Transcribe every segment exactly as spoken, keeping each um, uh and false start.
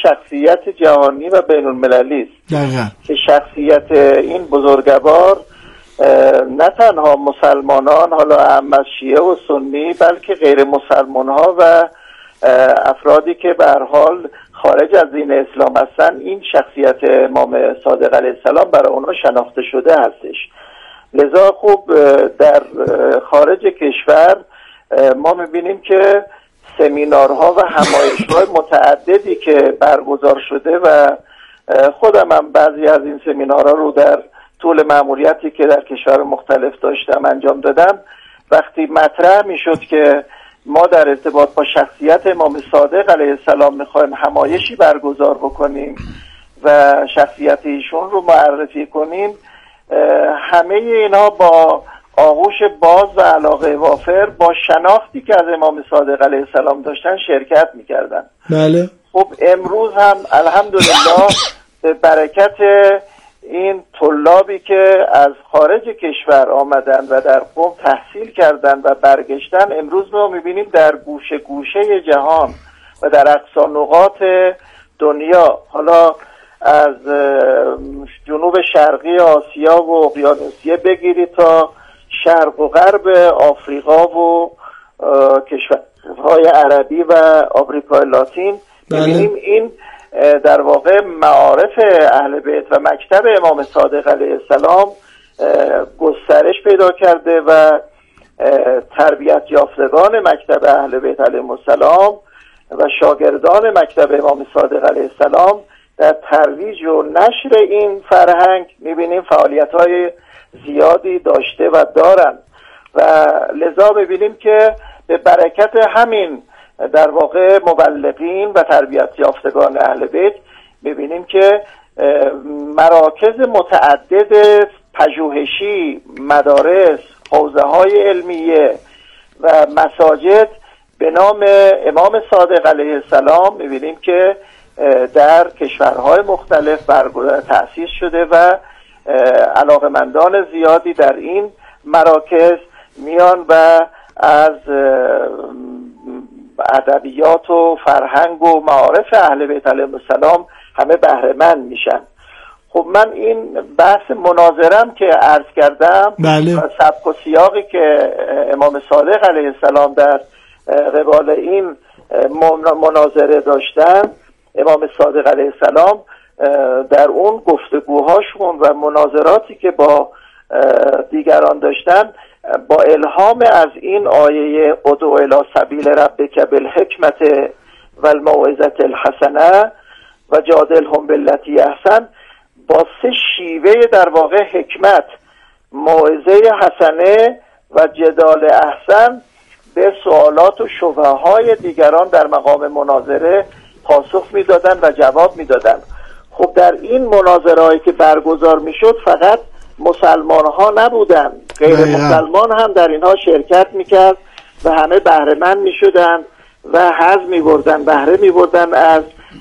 شخصیت جهانی و بین المللی است دقیقاً که شخصیت این بزرگوار نه تنها مسلمانان، حالا هم از شیعه و سنی، بلکه غیر مسلمان ها و افرادی که به هر حال خارج از دین اسلام هستن، این شخصیت امام صادق علیه السلام برای اونها شناخته شده هستش. لذا خوب در خارج کشور ما میبینیم که سمینارها و همایش‌های متعددی که برگزار شده و خودم هم بعضی از این سمینارها رو در طول مأموریتی که در کشور مختلف داشتم انجام دادم، وقتی مطرح میشد که ما در ارتباط با شخصیت امام صادق علیه السلام میخوایم همایشی برگزار بکنیم و شخصیت ایشون رو معرفی کنیم، همه اینا با آغوش باز و علاقه وافر با شناختی که از امام صادق علیه السلام داشتن شرکت میکردن. بله. خب امروز هم الحمدلله به برکت این طلابی که از خارج کشور آمدن و در قم تحصیل کردن و برگشتن، امروز ما میبینیم در گوشه گوشه جهان و در اقصا نقاط دنیا، حالا از جنوب شرقی آسیا و اقیانوسیه بگیرید تا شرق و غرب آفریقا و کشورهای عربی و آمریکای لاتین، می‌بینیم این در واقع معارف اهل بیت و مکتب امام صادق علیه السلام گسترش پیدا کرده و تربیت یافتگان مکتب اهل بیت علیهم السلام و شاگردان مکتب امام صادق علیه السلام در ترویج و نشر این فرهنگ می‌بینیم فعالیت‌های زیادی داشته و دارن و لذا می‌بینیم که به برکت همین در واقع مبلغین و تربیت یافتگان اهل بیت می‌بینیم که مراکز متعدد پژوهشی، مدارس، حوزه‌های علمیه و مساجد به نام امام صادق علیه السلام می‌بینیم که در کشورهای مختلف برگزار تأسیس شده و علاقمندان زیادی در این مراکز میان و از ادبیات و فرهنگ و معارف اهل بیت علیهم السلام همه بهره مند میشن. خب من این بحث مناظرم که عرض کردم، بله. سبک و سیاقی که امام صادق علیه السلام در قبال این مناظره داشتن، امام صادق علیه السلام در اون گفتگوهاشون و مناظراتی که با دیگران داشتن با الهام از این آیه ادعو الی سبیل ربک بالحکمت و الموعظة الحسنه و جادلهم بالتی احسن، با سه شیوه در واقع حکمت، موعظه حسنه و جدال احسن به سوالات و شبهه های دیگران در مقام مناظره پاسخ میدادن و جواب میدادن. خب در این مناظرهایی که برگزار میشد فقط مسلمان ها نبودن، غیر مسلمان هم در اینها شرکت میکرد و همه بهره مند میشدن و حظ میبردن، بهره میبردن از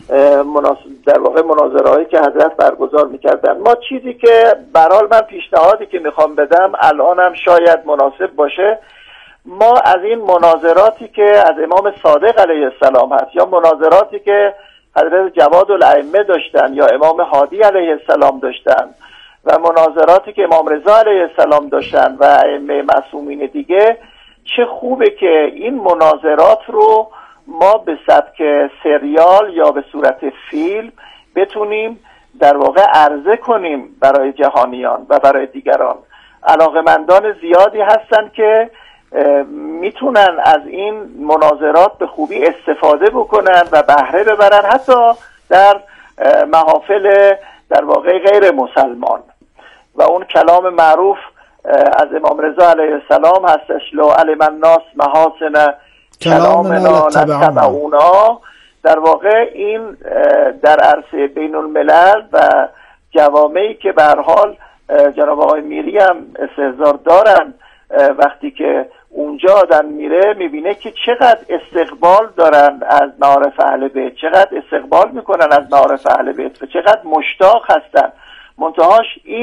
در واقع مناظرهایی که حضرت برگزار میکردن. ما چیزی که برحال من پیشنهادی که میخوام بدم الانم شاید مناسب باشه، ما از این مناظراتی که از امام صادق علیه السلام هست یا مناظراتی که حضرت جواد الائمه داشتن یا امام هادی علیه السلام داشتن و مناظراتی که امام رضا علیه السلام داشتن و ائمه معصومین دیگه، چه خوبه که این مناظرات رو ما به سبک سریال یا به صورت فیلم بتونیم در واقع عرضه کنیم برای جهانیان و برای دیگران. علاقمندان زیادی هستن که میتونن از این مناظرات به خوبی استفاده بکنن و بهره ببرن، حتی در محافل در واقع غیر مسلمان. و اون کلام معروف از امام رضا علیه السلام هستش لو علم الناس محاسن کلامنا لاتبعونا. در واقع این در عرصه بین الملل و جوامعی که به هر حال جناب آقای میری هم استحضار دارن، وقتی که اونجا آدم میره میبینه که چقدر استقبال دارن از معارف اهل بیت، چقدر استقبال میکنن از معارف اهل بیت و چقدر مشتاق هستن. منتهاش این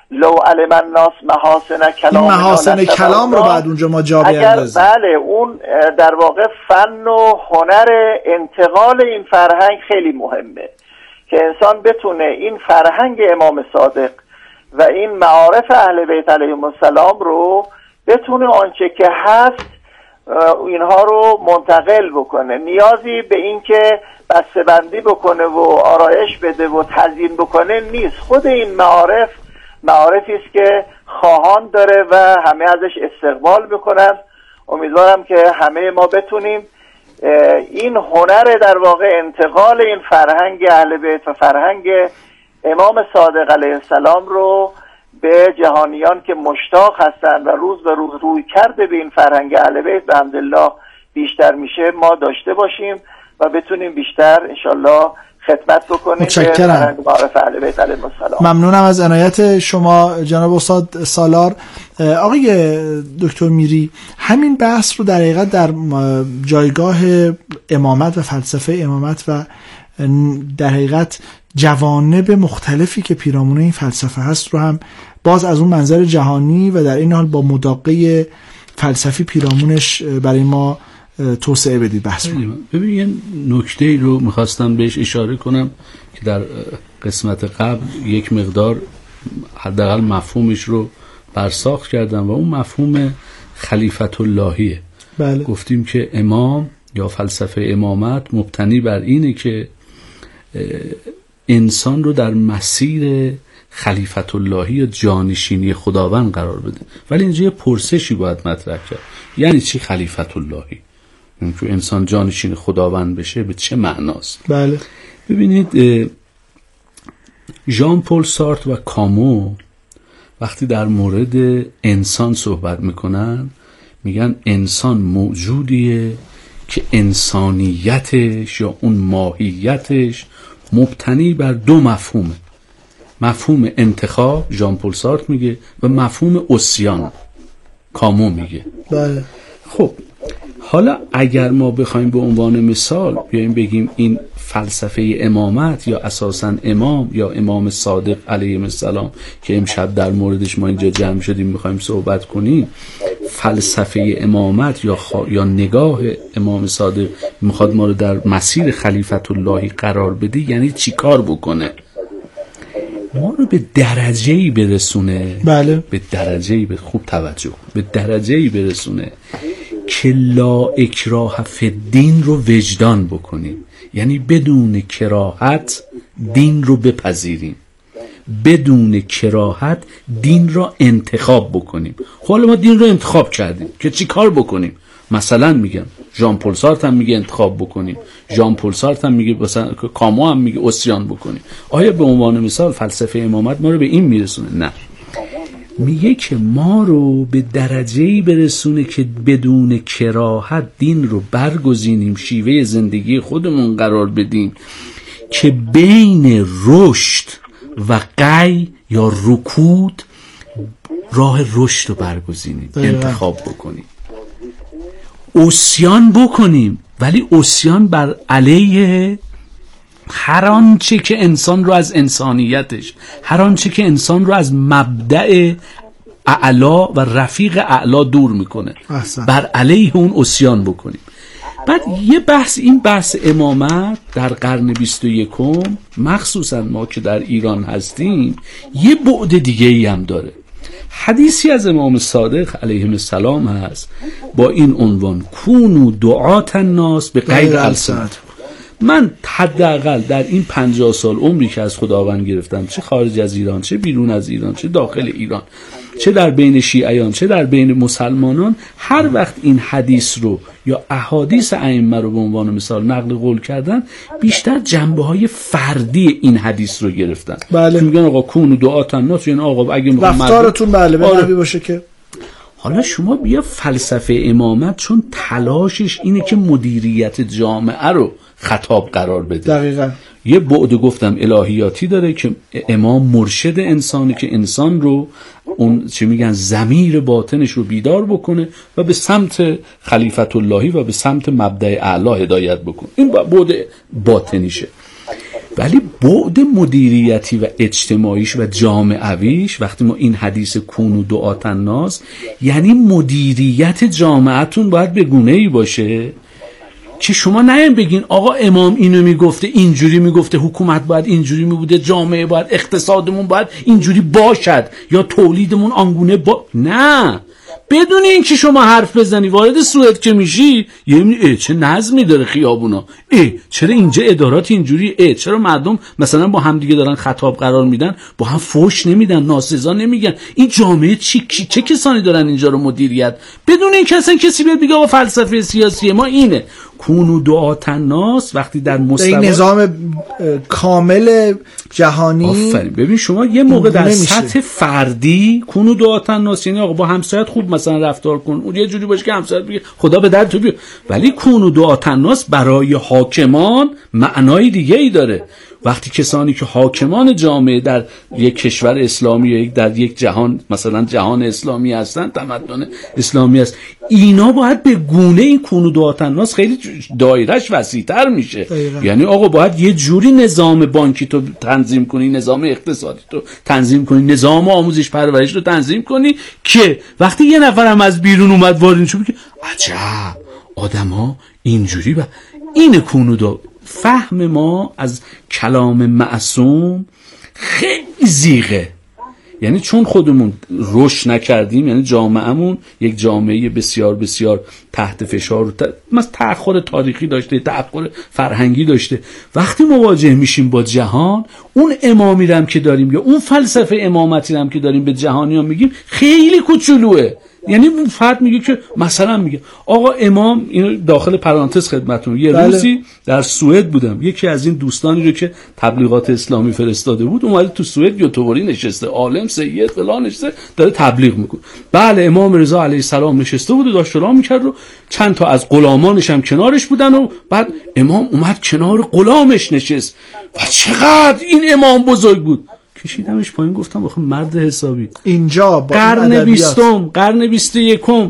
لو علم الناس محاسن کلام، این محاسن کلام رو بعد اونجا ما جا بیاندازیم. بله، اون در واقع فن و هنر انتقال این فرهنگ خیلی مهمه که انسان بتونه این فرهنگ امام صادق و این معارف اهل بیت علیهم السلام رو بتونه آنچه که هست اینها رو منتقل بکنه. نیازی به این که بسته‌بندی بکنه و آرایش بده و تزیین بکنه نیست. خود این معارف معارفی است که خواهان داره و همه ازش استقبال میکنن. امیدوارم که همه ما بتونیم این هنر در واقع انتقال این فرهنگ اهل بیت و فرهنگ امام صادق علیه السلام رو به جهانیان که مشتاق هستند و روز به روز روی کرده به این فرهنگ اهل بیت به حمدالله بیشتر میشه ما داشته باشیم و بتونیم بیشتر انشالله خدمت بکنیم. متشکرم. معارف اهل بیت علیهم السلام. ممنونم از عنایت شما جناب استاد سالار. آقای دکتر میری، همین بحث رو در حقیقت در جایگاه امامت و فلسفه امامت و در حقیقت جوانب مختلفی که پیرامون این فلسفه هست رو هم باز از اون منظر جهانی و در این حال با مداقه فلسفی پیرامونش برای ما توسعه بدید بحث رو. ببین یه نکته‌ای رو میخواستم بهش اشاره کنم که در قسمت قبل یک مقدار حداقل مفهومش رو برساخت کردم و اون مفهوم خلیفت اللهیه. بله. گفتیم که امام یا فلسفه امامت مبتنی بر اینه که انسان رو در مسیر خلیفت اللهی یا جانشینی خداوند قرار بده. ولی اینجا یه پرسشی باید مطرح کرد، یعنی چی خلیفت اللهی؟ یعنی که انسان جانشین خداوند بشه به چه معناست؟ بله. ببینید ژان پل سارتر و کامو وقتی در مورد انسان صحبت میکنن میگن انسان موجودیه که انسانیتش یا اون ماهیتش مبتنی بر دو مفهومه، مفهوم انتخاب ژان پل سارتر میگه و مفهوم عصیان کامو میگه. بله. خب حالا اگر ما بخوایم به عنوان مثال بیایم بگیم این فلسفه امامت یا اساساً امام یا امام صادق علیه السلام که امشب در موردش ما اینجا جمع شدیم میخوایم صحبت کنیم، فلسفه امامت یا, خوا... یا نگاه امام صادق میخواد ما رو در مسیر خلیفت اللهی قرار بده، یعنی چی کار بکنه؟ ما رو به درجه‌ای برسونه. بله. به درجه‌ای به خوب توجه به درجه‌ای برسونه که لا اکراه فی الدین رو وجدان بکنیم، یعنی بدون کراهت دین رو بپذیریم، بدون کراهت دین را انتخاب بکنیم. حالا ما دین رو انتخاب کردیم که چی کار بکنیم؟ مثلا میگم ژان پل سارتر هم میگه انتخاب بکنیم، ژان پل سارتر هم میگه، مثلا کامو هم میگه عصیان بکنیم. آیا به عنوان مثال فلسفه امامت ما رو به این میرسونه؟ نه، میگه که ما رو به درجه‌ای برسونه که بدون کراهت دین رو برگزینیم، شیوه زندگی خودمون قرار بدیم که بین رشد و قی یا رکود راه رشد رو برگزینیم، انتخاب بکنیم، عصیان بکنیم، ولی عصیان بر علیه هر آنچه که انسان رو از انسانیتش، هر آنچه که انسان رو از مبدأ اعلا و رفیق اعلا دور میکنه، احسن. بر علیه اون عصیان بکنیم. بعد یه بحث، این بحث امامت در قرن بیست و یکم مخصوصا ما که در ایران هستیم یه بعد دیگه ای هم داره. حدیثی از امام صادق علیه السلام هست با این عنوان کونوا دعاة الناس به غیر السنت. من حداقل در این پنجاه سال عمری که از خداوند گرفتم، چه خارج از ایران، چه بیرون از ایران، چه داخل ایران، چه در بین شیعیان، چه در بین مسلمانان، هر وقت این حدیث رو یا احادیث ائمه رو به عنوان مثال نقل قول کردن، بیشتر جنبه‌های فردی این حدیث رو گرفتن. بله. میگن آقا کونوا دعاة الناس، یعنی آقا اگه میخوام رفتارتون بله به آره. نبی باشه که. حالا شما بیا فلسفه امامت چون تلاشش اینه که مدیریت جامعه رو خطاب قرار بده. دقیقاً. یه بعد گفتم الهیاتی داره که امام مرشد انسانی که انسان رو اون چی میگن ضمیر باطنش رو بیدار بکنه و به سمت خلیفت اللهی و به سمت مبدأ اعلی هدایت بکنه. این بعد باطنیشه. ولی بعد مدیریتی و اجتماعیش و جامعویش وقتی ما این حدیث کونو دعاة الناس، یعنی مدیریت جامعتون باید به گونه‌ای باشه که شما نیم بگین آقا امام اینو میگفته، اینجوری میگفته، حکومت باید اینجوری میبوده، جامعه باید، اقتصادمون باید اینجوری باشد، یا تولیدمون آنگونه با نه. بدون اینکه شما حرف بزنی وارد سوئد که میشی یه میبینی چه نظمی داره خیابونا، ای چرا اینجا ادارات اینجوری، ای چرا مردم مثلا با هم دیگه دارن خطاب قرار میدن، با هم فوش نمیدن، ناسزا نمیگن، این جامعه چی چه کسانی دارن اینجا رو مدیریت، بدون اینکه اصلا کسی بیاد بگه آقا فلسفه سیاسی ما اینه. کونو دعاة الناس وقتی در مستوی نظام کامل جهانی، آفرین، ببین شما یه موقع در سطح فردی کونو دعاة الناس یعنی آقا با همسایت خوب مثلا رفتار کن، اون یه جوری باشه که همسایت بگه خدا به در تو بیاد، ولی کونو دعاة الناس برای حاکمان معنای دیگه ای داره. وقتی کسانی که حاکمان جامعه در یک کشور اسلامی یا در یک جهان مثلا جهان اسلامی هستن، تمدن اسلامی است، اینا باید به گونه این کونو دعاة الناس خیلی دایرهش وسیع‌تر میشه دایره. یعنی آقا باید یه جوری نظام بانکی تو تنظیم کنی، نظام اقتصادی تو تنظیم کنی، نظام آموزش پرورش رو تنظیم کنی که وقتی یه نفرم از بیرون اومد وارد شد بگه عجب آدما اینجوری. با این کونو دعاة فهم ما از کلام معصوم خیلی زیغه، یعنی چون خودمون رشد نکردیم، یعنی جامعهمون یک جامعه بسیار بسیار تحت فشار و مثلا تأخر تاریخی داشته، تأخر فرهنگی داشته، وقتی مواجه میشیم با جهان، اون امامی رم که داریم یا اون فلسفه امامتی رم که داریم به جهانیان میگیم خیلی کوچولوه. یعنی فرد میگه که مثلا میگه آقا امام، اینو داخل پرانتز خدمتتون، یه بله. روزی در سوئد بودم، یکی از این دوستانی رو که تبلیغات اسلامی فرستاده بود اومده تو سوئد یوتوبری نشسته، عالم سید فلان نشسته داره تبلیغ میکنه. بله امام رضا علیه السلام نشسته بود و داشت سلام میکرد و چند تا از غلامانش هم کنارش بودن و بعد امام اومد کنار غلامش نشست و چقدر این امام بزرگ بود. کشیدمش پایین گفتم آخه مرد حسابی اینجا با قرن بیستم قرن بیست و یکم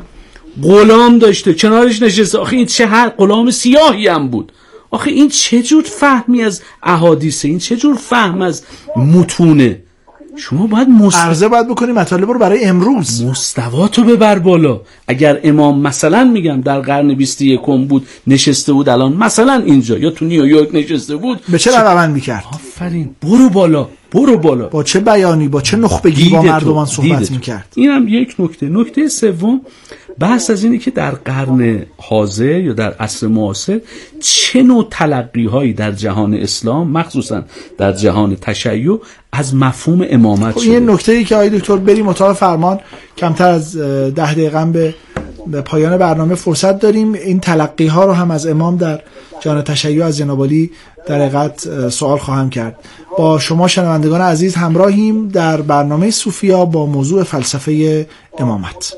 غلام داشته کنارش نشسته، آخه این چه هر غلام سیاهی هم بود، آخه این چه جور فهمی از احادیثه، این چه جور فهم از متونه. شما باید مست... عرضه باید بکنی مطالب رو برای امروز، مستواتو ببر بالا. اگر امام مثلا میگم در قرن بیست و یکم بود نشسته بود الان مثلا اینجا یا تو نیویورک نشسته بود، به چه روند میکرد؟ آفرین، برو بالا برو بالا، با چه بیانی، با چه نخبگی با مردمان صحبت میکرد. اینم یک نکته. نکته سوم بحث از اینه که در قرن حاضر یا در عصر معاصر چه نوع تلقی هایی در جهان اسلام مخصوصا در جهان تشیع از مفهوم امامت شده. این نکته ای که آقای دکتر بریم اتاق فرمان، کمتر از ده دقیقه به به پایان برنامه فرصت داریم، این تلقی ها رو هم از امام در جهان تشیع از جناب عالی در حقیقت سوال خواهم کرد. با شما شنوندگان عزیز همراهیم در برنامه صوفیا با موضوع فلسفه امامت.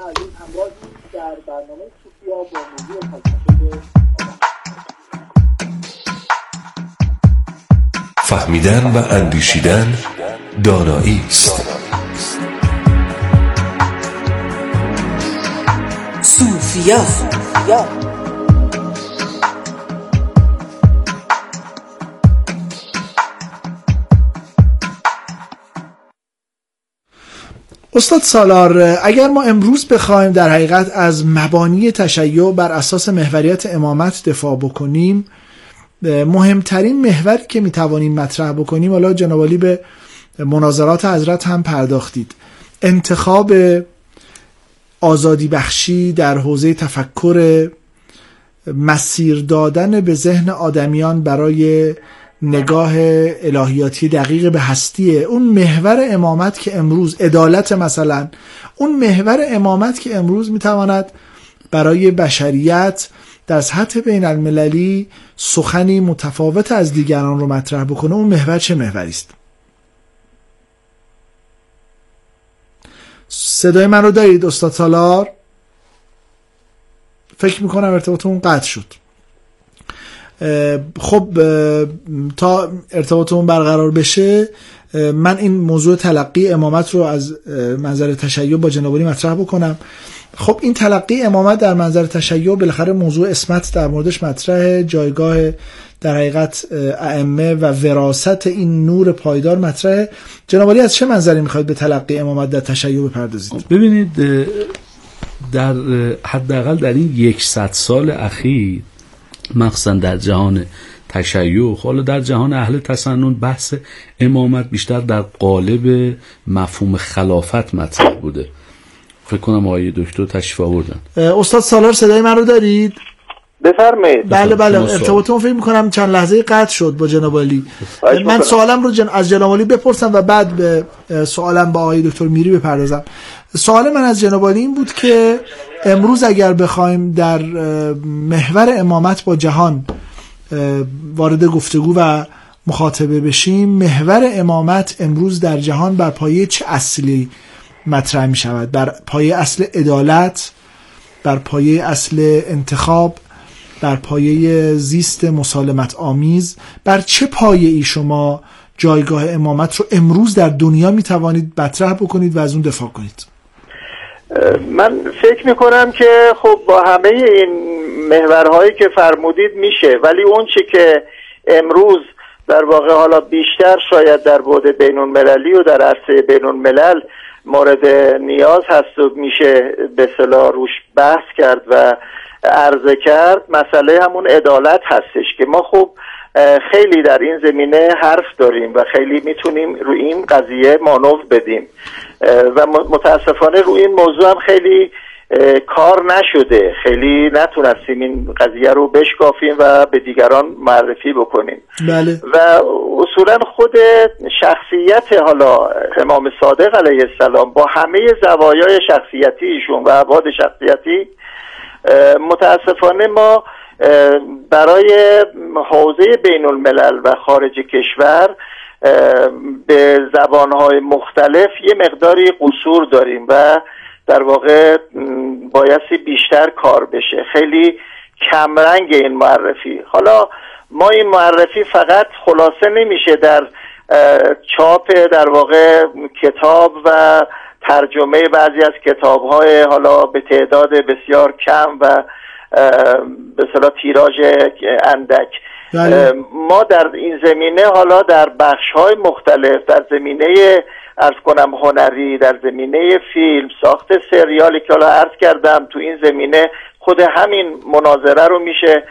فهمیدن و اندیشیدن دانایی است. صوفیا. استاد سالار، اگر ما امروز بخوایم در حقیقت از مبانی تشیع بر اساس محوریت امامت دفاع بکنیم، مهمترین محوری که میتوانیم مطرح بکنیم، حالا جناب عالی به مناظرات حضرت هم پرداختید، انتخاب آزادی بخشی در حوزه تفکر، مسیر دادن به ذهن آدمیان برای نگاه الهیاتی دقیق به هستی، اون محور امامت که امروز عدالت مثلا، اون محور امامت که امروز میتواند برای بشریت در سطح بین المللی سخنی متفاوت از دیگران رو مطرح بکنه، اون محور چه محوری است؟ صدای من رو دارید استاد سالار؟ فکر میکنم ارتباطمون قطع شد. خب تا ارتباطمون برقرار بشه من این موضوع تلقی امامت رو از منظر تشیع با جناب عالی مطرح بکنم. خب این تلقی امامت در منظر تشیع بالاخره موضوع اسمت در موردش مطرح، جایگاه در حقیقت ائمه و وراثت این نور پایدار مطرحه. جناب عالی از چه منظری میخواید به تلقی امامت در تشیع بپردازید؟ ببینید در حداقل در این یکصد سال اخیر مخصوصا در جهان تشیع، حالا در جهان اهل تسنن، بحث امامت بیشتر در قالب مفهوم خلافت مطرح بوده. فکر کنم آقای دکتر تشریف آوردن. استاد سالار صدای من رو دارید؟ بفرمایید. بله بله، ارتباطمون فکر می‌کنم چند لحظه قطع شد با جناب عالی. من سوالم رو جن... از جناب عالی بپرسم و بعد به سوالم با آقای دکتر میری بپردازم. سوال من از جناب عالی این بود که امروز اگر بخوایم در محور امامت با جهان وارد گفتگو و مخاطبه بشیم، محور امامت امروز در جهان بر پایه چه اصلی مطرح می شود؟ بر پایه اصل عدالت، بر پایه اصل انتخاب، بر پایه زیست مسالمت آمیز، بر چه پایه ای شما جایگاه امامت رو امروز در دنیا می توانید مطرح بکنید و از اون دفاع کنید؟ من فکر می کنم که خب با همه این محورهایی که فرمودید میشه، ولی اون چی که امروز در واقع حالا بیشتر شاید در بعد بین المللی و در عرصه بین الملل مورد نیاز هست و میشه به اصطلاح روش بحث کرد و عرضه کرد، مسئله همون عدالت هستش که ما خب خیلی در این زمینه حرف داریم و خیلی میتونیم روی این قضیه مانور بدیم و متاسفانه روی این موضوع هم خیلی کار نشده، خیلی نتونستیم این قضیه رو بشکافیم و به دیگران معرفی بکنیم. بله. و اصولا خود شخصیت حالا امام صادق علیه السلام با همه زوایای شخصیتی ایشون و ابعاد شخصیتی، متاسفانه ما برای حوزه بین الملل و خارج کشور به زبانهای مختلف یه مقداری قصور داریم و در واقع بایستی بیشتر کار بشه. خیلی کمرنگ این معرفی. حالا ما این معرفی فقط خلاصه نمیشه در چاپ در واقع کتاب و ترجمه بعضی از کتاب‌های حالا به تعداد بسیار کم و به اصطلاح تیراژ اندک. بله. ما در این زمینه حالا در بخش‌های مختلف، در زمینه عرض کنم هنری، در زمینه فیلم، ساخت سریالی که حالا عرض کردم، تو این زمینه خود همین مناظره رو میشه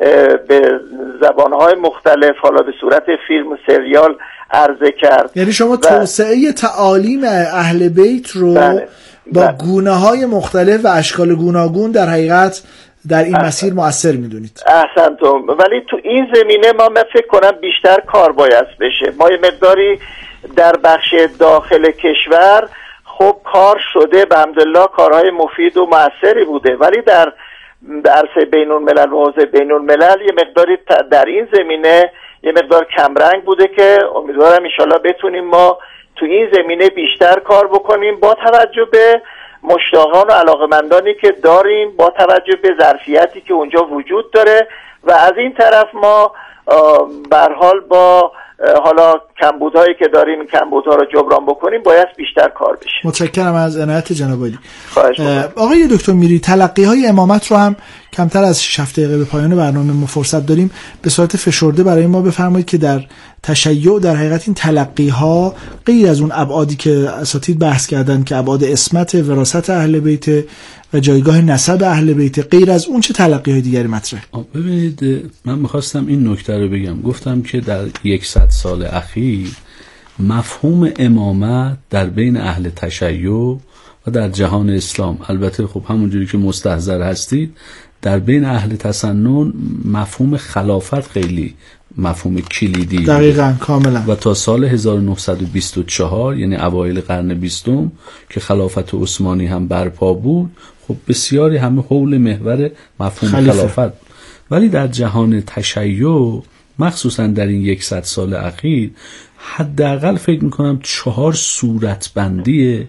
به زبانهای مختلف حالا به صورت فیلم و سریال عرضه کرد. یعنی شما توسعه تعالیم اهل بیت رو بله. با بله. گونه‌های مختلف و اشکال گوناگون در حقیقت در این مسیر مؤثر میدونید. احسنتم. ولی تو این زمینه ما من فکر کنم بیشتر کار باید بشه. ما یه مقداری در بخش داخل کشور خب کار شده، به الحمدلله کارهای مفید و مؤثری بوده، ولی در عرصه بین الملل و حوزه بین الملل یه مقداری در این زمینه یه مقدار کمرنگ بوده که امیدوارم انشالله بتونیم ما تو این زمینه بیشتر کار بکنیم، با توجه به مشتاقان و علاقمندانی که داریم، با توجه به ظرفیتی که اونجا وجود داره و از این طرف ما به هر حال با حالا کمبودهایی که داریم این کمبودها رو جبران بکنیم، باید بیشتر کار بشه. متشکرم از عنایت جناب عالی. خواهش آقای دکتر میری، تلقی های امامت رو هم کمتر از شش دقیقه به پایان برنامه ما فرصت داریم، به صورت فشرده برای ما بفرمایید که در تشیع در حقیقت این تلقی ها غیر از اون ابعادی که اساتید بحث کردن که ابعاد عصمت، وراثت اهل بیت و جایگاه نسب اهل بیت، غیر از اون چه تلقی های دیگری مطرح؟ ببینید من میخواستم این نکته رو بگم. گفتم که در یکصد سال اخیر مفهوم امامت در بین اهل تشیع و در جهان اسلام، البته خب همونجوری که مستحضر هستید در بین اهل تسنن مفهوم خلافت خیلی مفهوم کلیدی دقیقاً کاملا و تا سال هزار و نهصد و بیست و چهار یعنی اوایل قرن بیستم که خلافت عثمانی هم برپا بود، خب بسیاری همه حول محور مفهوم خلیفه. خلافت. ولی در جهان تشیع مخصوصا در این یکصد سال اخیر حداقل فکر میکنم چهار صورتبندی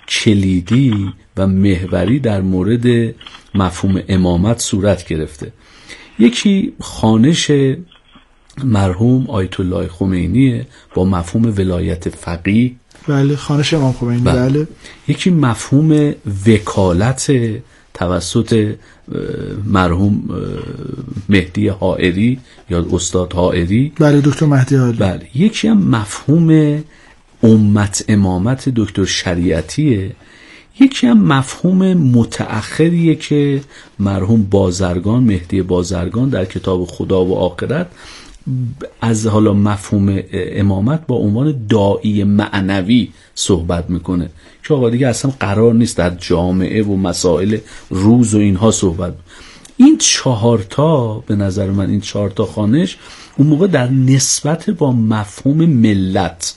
کلیدی و محوری در مورد مفهوم امامت صورت گرفته. یکی خوانش مرحوم آیت الله خمینی با مفهوم ولایت فقیه، بله خوانش امام خمینی، بله. یکی مفهوم وکالت توسط مرحوم مهدی حائری یا استاد حائری. بله دکتر مهدی حائری. بله. یکی هم مفهوم امت امامت دکتر شریعتیه. یکی هم مفهوم متأخریه که مرحوم بازرگان، مهدی بازرگان در کتاب خدا و آخرت از حالا مفهوم امامت با عنوان داعی معنوی صحبت میکنه که آقا دیگه اصلا قرار نیست در جامعه و مسائل روز و اینها صحبت. این چهارتا به نظر من این چهارتا خوانش اون موقع در نسبت با مفهوم ملت،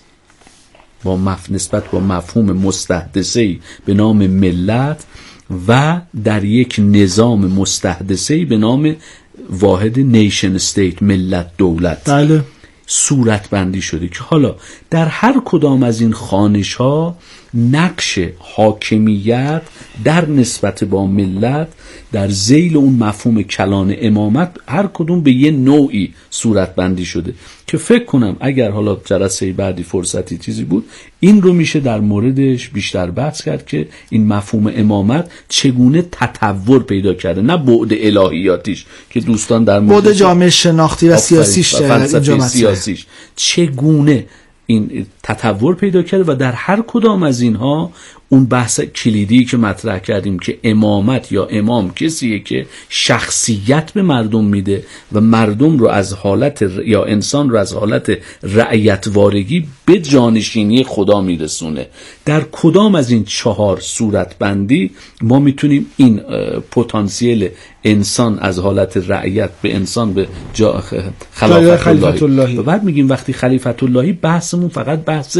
با مف... نسبت با مفهوم مستحدثه‌ای به نام ملت و در یک نظام مستحدثه‌ای به نام واحد نیشن استیت، ملت دولت، بله، صورت بندی شده که حالا در هر کدام از این خوانش ها نقش حاکمیت در نسبت با ملت در ذیل اون مفهوم کلان امامت هر کدوم به یه نوعی صورت بندی شده که فکر کنم اگر حالا جلسه بعدی فرصتی چیزی بود این رو میشه در موردش بیشتر بحث کرد که این مفهوم امامت چگونه تطور پیدا کرده، نه بعد الهیاتیش که دوستان در مورد بعد جامعه شناختی و سیاسیش فلسفه سیاسیش چگونه این تطور پیدا کرده و در هر کدام از اینها اون بحث کلیدی که مطرح کردیم که امامت یا امام کسیه که شخصیت به مردم میده و مردم رو از حالت یا انسان رو از حالت رعیتوارگی به جانشینی خدا میرسونه. در کدام از این چهار صورت بندی ما میتونیم این پتانسیل انسان از حالت رعیت به انسان به جا خلافت اللهی. و بعد میگیم وقتی خلیفت اللهی بحثمون فقط بحث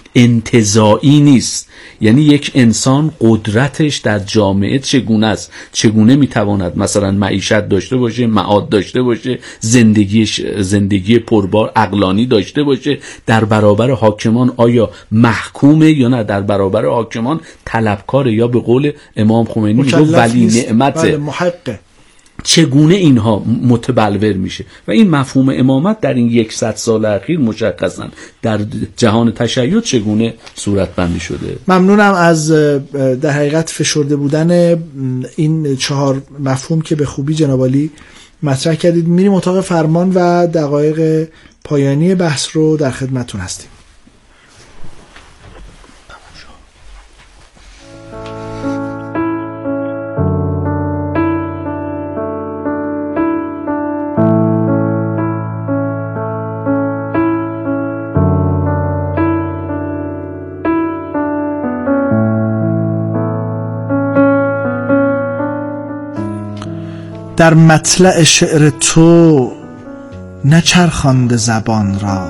انتزاعی نیست، یعنی یک انسان قدرتش در جامعه چگونه است، چگونه میتواند مثلا معیشت داشته باشه، معاد داشته باشه، زندگی زندگی پربار عقلانی داشته باشه، در برابر حاکمان آیا محکومه یا نه، در برابر حاکمان طلبکاره یا به قول امام خمینی میگه ولی نعمته، محقه. چگونه اینها متبلور میشه و این مفهوم امامت در این یکصد سال اخیر مشخصا در جهان تشیع چگونه صورت بندی شده. ممنونم از در حقیقت فشرده بودن این چهار مفهوم که به خوبی جناب عالی مطرح کردید. میریم اتاق فرمان و دقایق پایانی بحث رو در خدمتتون هستیم. در مطلع شعر تو نچرخانده زبان را،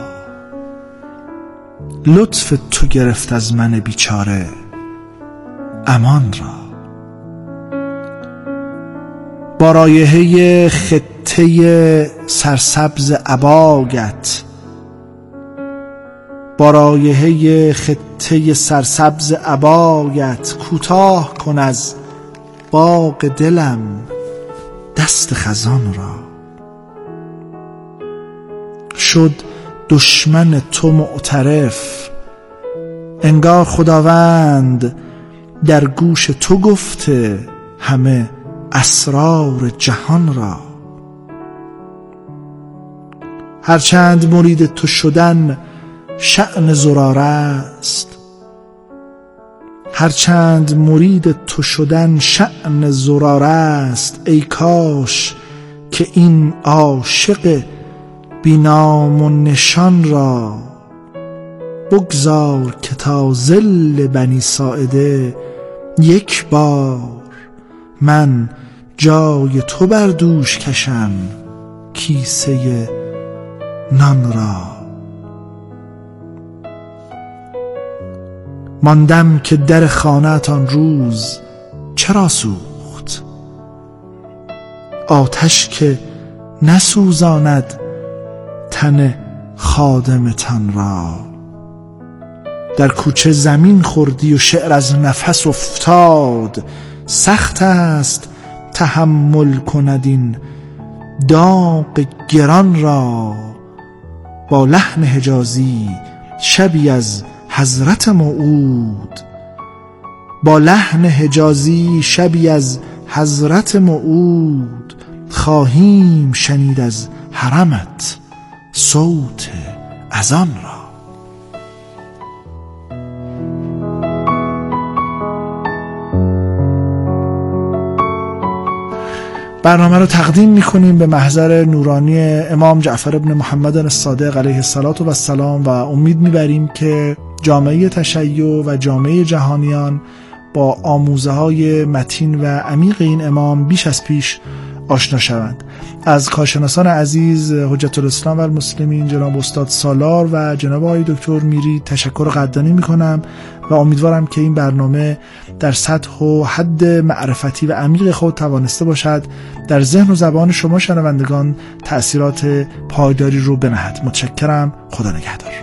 لطف تو گرفت از من بیچاره امان را. با رایحه خطه سرسبز عبایت، با رایحه خطه سرسبز عبایت، کوتاه کن از باغ دلم دست خزان را. شد دشمن تو معترف، انگار خداوند در گوش تو گفته همه اسرار جهان را. هرچند مرید تو شدن شأن زرار است، هرچند مرید تو شدن شأن زرار است، ای کاش که این عاشق بی نام و نشان را بگذار که تا ظل بنی ساعده یک بار من جای تو بر دوش کشم کیسه نان را. ماندم که در خانه‌ات آن روز چرا سوخت، آتش که نسوزاند تن خادمتان را. در کوچه زمین خوردی و شعر از نفس افتاد، سخت است تحمل کند این داغ گران را. با لحن حجازی شبی از حضرت موعود، با لحن حجازی شبی از حضرت موعود خواهیم شنید از حرمت صوت اذان را. برنامه رو تقدیم میکنیم به محضر نورانی امام جعفر ابن محمد الصادق علیه السلام و امید میبریم که جامعه تشیع و جامعه جهانیان با آموزه های متین و عمیق این امام بیش از پیش آشنا شوند. از کارشناسان عزیز حجت الاسلام و المسلمین جناب استاد سالار و جناب آقای دکتر میری تشکر قدردانی میکنم و امیدوارم که این برنامه در سطح و حد معرفتی و عمیق خود توانسته باشد در ذهن و زبان شما شنوندگان تأثیرات پایداری رو بنهد. متشکرم. خدا نگهدار.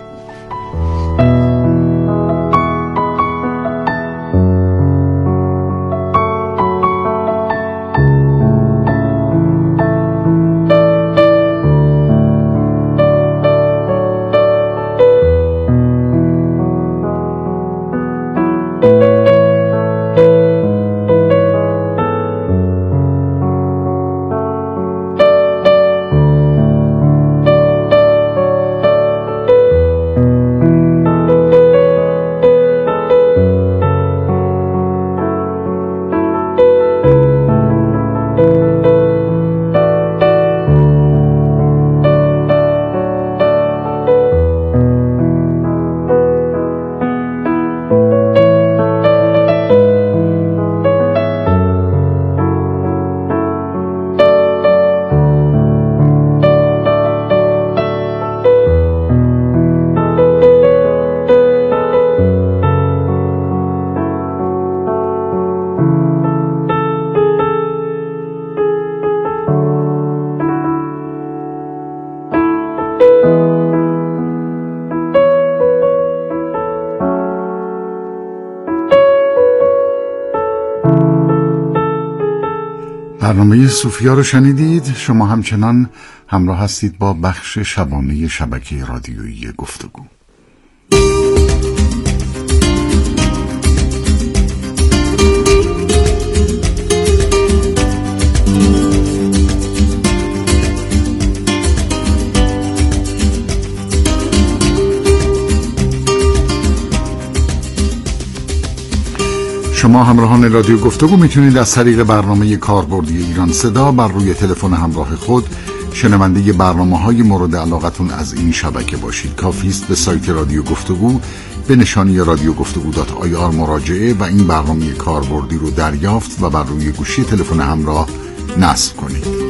برنامه صوفیا رو شنیدید. شما همچنان همراه هستید با بخش شبانه شبکه رادیویی گفتگو. شما همراهان رادیو گفتگو میتونید از طریق برنامه کاربردی ایران صدا بر روی تلفن همراه خود شنونده برنامه‌های مورد علاقتون از این شبکه باشید. کافی است به سایت رادیو گفتگو به نشانی رادیو گفتگو دات آی آر مراجعه و این برنامه کاربردی رو دریافت و بر روی گوشی تلفن همراه نصب کنید.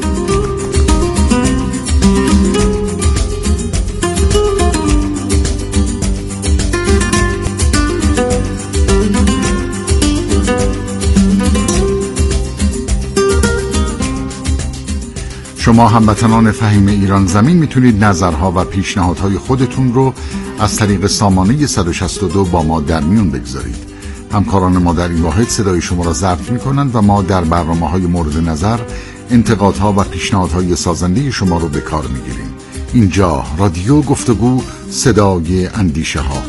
شما هموطنان فهیم ایران زمین میتونید نظرها و پیشنهادهای خودتون رو از طریق سامانه صد و شصت و دو با ما در میون بگذارید. همکاران ما در این واحد صدای شما را ضبط میکنند و ما در برنامه‌های مورد نظر انتقادها و پیشنهادهای سازنده شما رو به کار میگیریم. اینجا رادیو گفتگو، صدای اندیشه ها.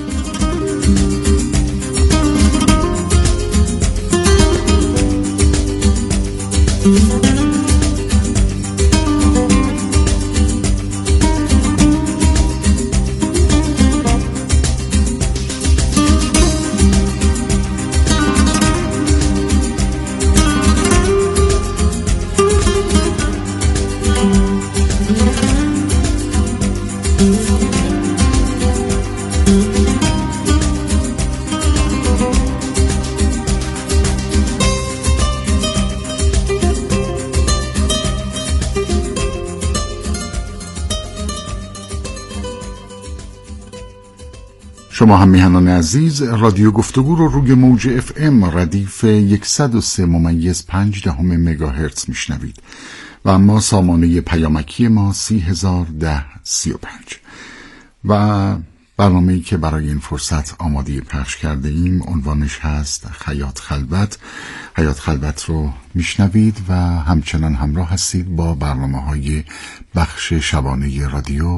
شما هم میهنان عزیز رادیو گفتگو رو روی موج اف ام ردیف صد و سه ممیز پنج دهم مگاهرتز میشنوید و اما سامانه پیامکی ما سی هزار ده سی و پنج و برنامه‌ای که برای این فرصت آماده پخش کرده ایم عنوانش هست حیات خلوت. حیات خلوت رو میشنوید و همچنان همراه هستید با برنامه‌های بخش شبانه رادیو